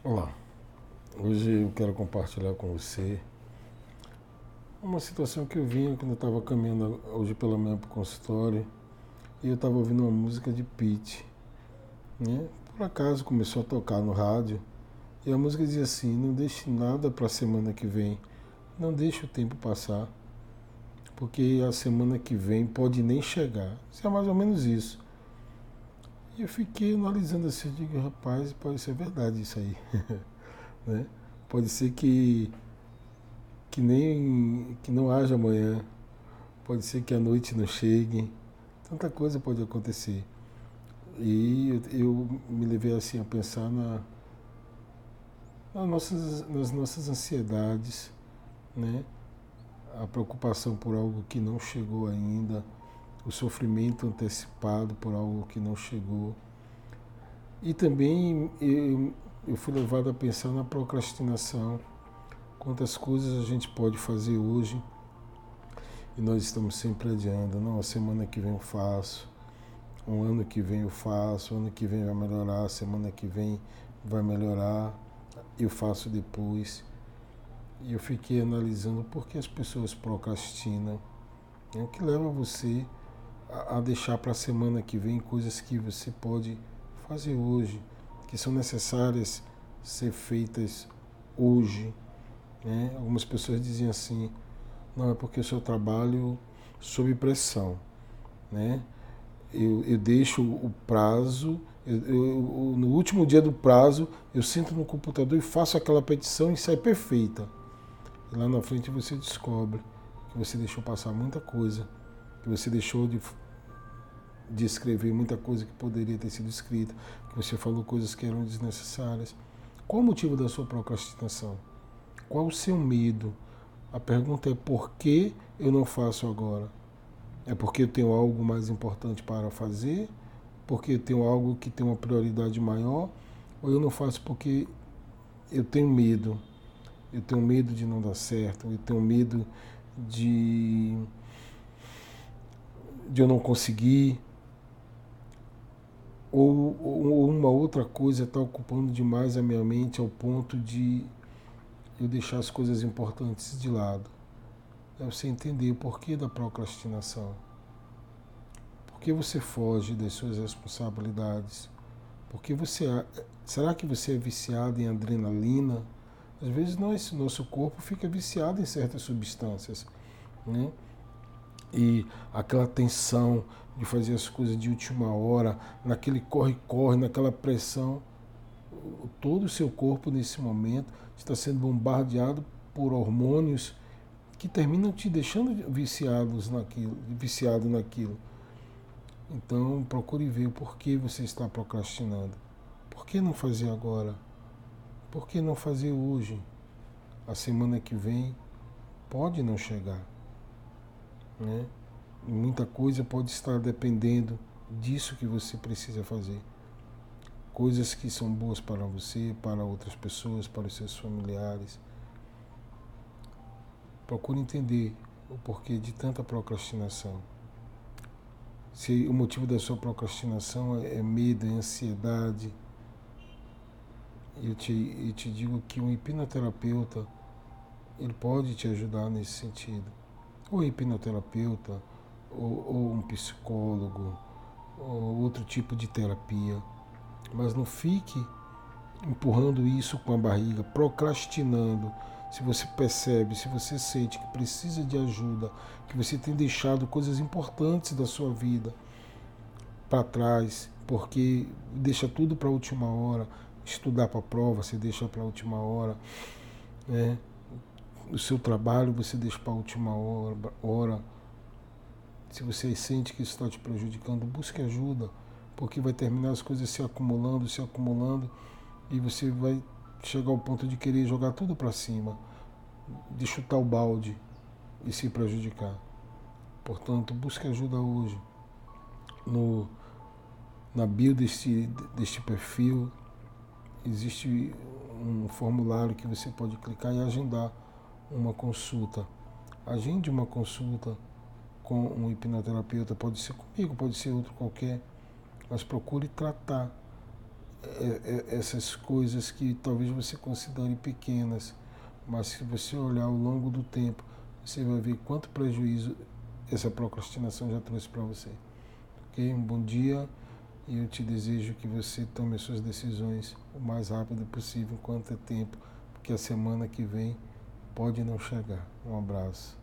Olá, hoje eu quero compartilhar com você uma situação que eu vinha quando eu estava caminhando hoje pela manhã para o consultório e eu estava ouvindo uma música de Pitty, né? Por acaso começou a tocar no rádio e a música dizia assim: não deixe nada para a semana que vem, não deixe o tempo passar, porque a semana que vem pode nem chegar. Isso é mais ou menos isso. E eu fiquei analisando assim, eu digo, rapaz, pode ser verdade isso aí, né? Pode ser que não haja amanhã, pode ser que a noite não chegue, tanta coisa pode acontecer. E eu me levei assim a pensar nas nossas ansiedades, né? A preocupação por algo que não chegou ainda, o sofrimento antecipado por algo que não chegou. E também eu fui levado a pensar na procrastinação, quantas coisas a gente pode fazer hoje e nós estamos sempre adiando. Não, a semana que vem eu faço, um ano que vem eu faço, ano que vem vai melhorar, semana que vem vai melhorar, eu faço depois. E eu fiquei analisando por que as pessoas procrastinam. É o que leva você a deixar para a semana que vem coisas que você pode fazer hoje, que são necessárias ser feitas hoje, né? Algumas pessoas dizem assim: não, é porque eu só trabalho sob pressão, né? Eu deixo o prazo, no último dia do prazo, eu sento no computador e faço aquela petição e sai perfeita. E lá na frente você descobre que você deixou passar muita coisa, que você deixou de escrever muita coisa que poderia ter sido escrita, que você falou coisas que eram desnecessárias. Qual o motivo da sua procrastinação? Qual o seu medo? A pergunta é: por que eu não faço agora? É porque eu tenho algo mais importante para fazer? Porque eu tenho algo que tem uma prioridade maior? Ou eu não faço porque eu tenho medo? Eu tenho medo de não dar certo, eu tenho medo de, de eu não conseguir, ou uma outra coisa está ocupando demais a minha mente ao ponto de eu deixar as coisas importantes de lado. É você entender o porquê da procrastinação. Por que você foge das suas responsabilidades? Porque será que você é viciado em adrenalina? Às vezes nosso corpo fica viciado em certas substâncias, né? E aquela tensão de fazer as coisas de última hora, naquele corre-corre, naquela pressão, todo o seu corpo nesse momento está sendo bombardeado por hormônios que terminam te deixando viciado naquilo. Então procure ver o porquê você está procrastinando. Por que não fazer agora? Por que não fazer hoje? A semana que vem pode não chegar, né? Muita coisa pode estar dependendo disso que você precisa fazer. Coisas que são boas para você, para outras pessoas, para os seus familiares. Procure entender o porquê de tanta procrastinação. Se o motivo da sua procrastinação é medo, é ansiedade, eu te digo que um hipnoterapeuta ele pode te ajudar nesse sentido. Ou hipnoterapeuta, ou um psicólogo, ou outro tipo de terapia. Mas não fique empurrando isso com a barriga, procrastinando. Se você percebe, se você sente que precisa de ajuda, que você tem deixado coisas importantes da sua vida para trás, porque deixa tudo para a última hora, estudar para a prova, você deixa para a última hora, né? O seu trabalho você deixa para a última hora. Se você sente que isso está te prejudicando, busque ajuda, porque vai terminar as coisas se acumulando, e você vai chegar ao ponto de querer jogar tudo para cima, de chutar o balde e se prejudicar. Portanto, busque ajuda hoje. No, na bio deste perfil existe um formulário que você pode clicar e agendar uma consulta. Agende uma consulta com um hipnoterapeuta, pode ser comigo, pode ser outro qualquer, mas procure tratar essas coisas que talvez você considere pequenas, mas se você olhar ao longo do tempo, você vai ver quanto prejuízo essa procrastinação já trouxe para você. Ok? Um bom dia e eu te desejo que você tome as suas decisões o mais rápido possível, enquanto é tempo, porque a semana que vem pode não chegar. Um abraço.